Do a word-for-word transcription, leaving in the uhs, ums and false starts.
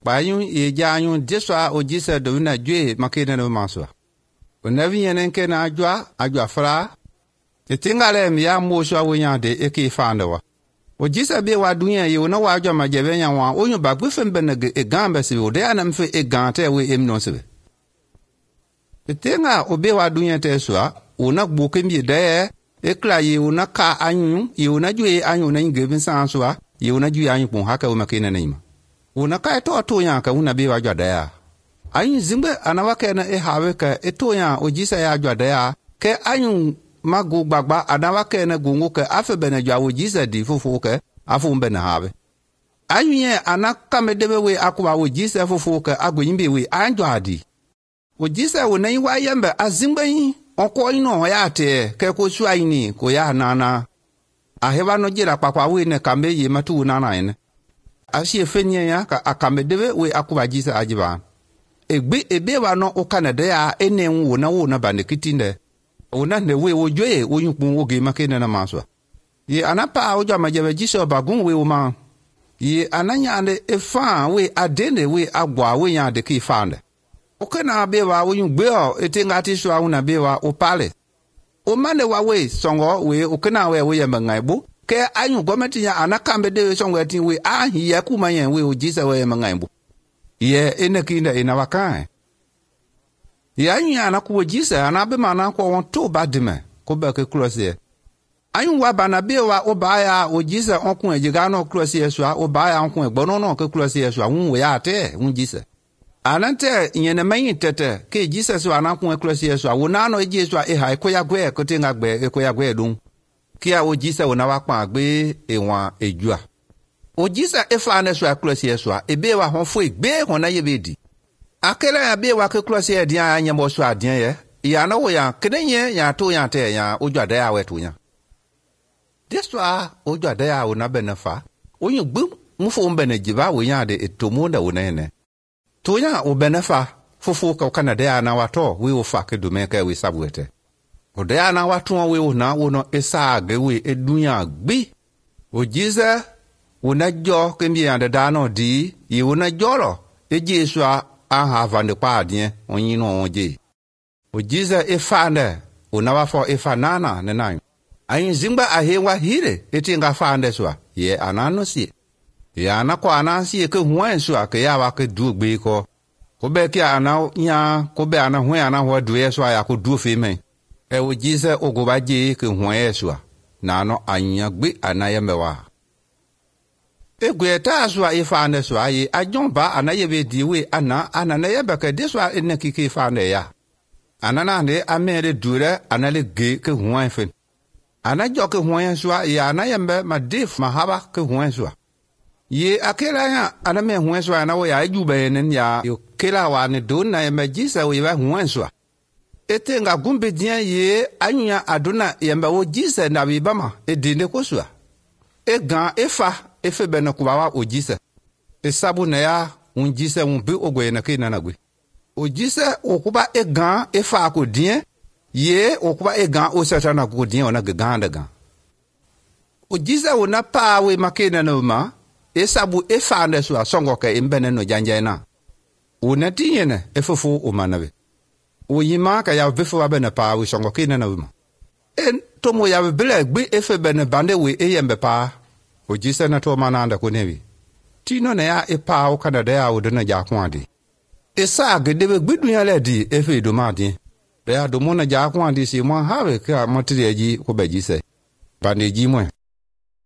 Bayun ye jayun diswa o jisa do na jwe makene no maswa. O navi yenen ke na ajwa ajwa fra. E tingale mi ya mo so wonya de e ke fanda wa. O jisa be wa dunya ye o na wa ajwa majebe nya wa onyu ba gbe fem benege e gamba se o de anam fe e gante we em no se. E tinga o be wa dunya te swa o na gbo ke mi de e kla ye o na ka anyu ye o na jwe anyu na ngebe san swa ye o na jwe anyu pon haka o makene na ima. Una ka eto to ya ka una be wa jwada ya ayin zimbe anawake na e hawe ka eto ya o jisa ya jwada ya ke ayun magu gbagba anawake na gungu ke afe bene jwa o jisa di fufu ke afu mbe na hawe ayun ye anaka medebe we akwa o jisa fufu ke agwimbe we anjwa di o jisa wo na yiwa yembe azimbe yin onko ino ya te ke ko su ayini ko ya nana ahewa no jira kwakwa we ne kambe ye matu nana ene Ashi efenye ya ka akamedebe we akuba jisa ajiba. Egbe ebe wa no o Canada ya ene wo na wo na bande kitinde. Ona ne we wo joye wo yunkun wo ge makene na maswa. Ye anapa ojo majebe jisa bagun we wo ma. Ye ananya ande efa we adende we agwa we ya de ki fande. Okena be wa wo yunkbe o etenga ti so awuna be wa o pale. O mane wa we songo we okena we we yamba ngaibu. Ke anyu gometi ya anakambe de songwe tin we ahi ya kuma yen we o jisa we mangaimbu ye ene kinda ina wakai ye anyu ya anaku jisa anabe mana ko won to badime ko ba ke klose anyu wa bana be wa o ba ya o jisa onkun ejiga no klose so o ba ya onkun egbono no ke klose so won we ya te won jisa anante nyene mayin tete ke jisa so anakun klose so wona no eji so e ha ko ya gwe ko tinga gbe e ko ya gwe dun Kia o jisa una wakpa agbe ewan ejua. O jisa efa ane so aklosi eswa ebe wa honfo egbe hona yebedi. Akela ya be wa ke klosi edian anya mo so adian ye. Ya na wo ya kedenye ya to ya te ya ojua da ya wetu ya. Deswa ojua da ya una benefa. Onyu gbum mufo mbene jiba wo ya de etomonda una ene. To ya o benefa fofo ka Canada ya na wato we o fa ke dumeka we sabwete. Odea na watu we una wono esage we edunya gbi o jiza una jo kembi ande dano di yi una joro e jeswa aha vande pa adien onyin no onje o jiza e fande una wa fo e fanana ne nan ayin zimba ahewa hire etinga fande swa ye anano si ye anako anansi ke huan swa ke ya wa ke du gbi ko ko be ki ana nya ko be ana huan ana ho du ye swa ya ko du fe men E o jisa ogobaje ke hwan eswa na no anya gbe anayembe wa e gweta aswa ifa ne swa ye ajonba anayebe diwe ana ananayebe ke deswa enne kike fa ne ya anana ne amere dure anale ge ke hwan fen anajo ke hwan eswa ya anayembe madif mahaba ke hwan eswa ye akela ya aname hwan eswa na wo ya ejube nen ya yo kela wa ne don na yembe jisa wo ya hwan eswa Ete nga gumbe diyan ye anyuya aduna yamba wo jisa na bibama e dinde kosua. E gan e fa e fe bena kubawa o jisa. E sabu na ya un jisa un bi ogwe na ke nanagwe. O jisa okuba e gan e fa ko diyan ye okuba e gan o satana ko diyan ona ganda gan. O jisa ona pa we makena no ma e sabu e fa na so songo ke imbene no janja na. O na tinyene e fofo o manabe. O yima ka ya befo wa bene pa we songo kina na wima. En tomo ya bele gbe efe bene bande we eyembe pa. O jisa na to mananda ko newi. Tino na ya e pa o Canada ya o dona ja kwandi. E sa gede be gbidu ya le di efe do madi. Be ya do mona ja kwandi si mo hawe ka motire ji ko be jise. Bande ji mo.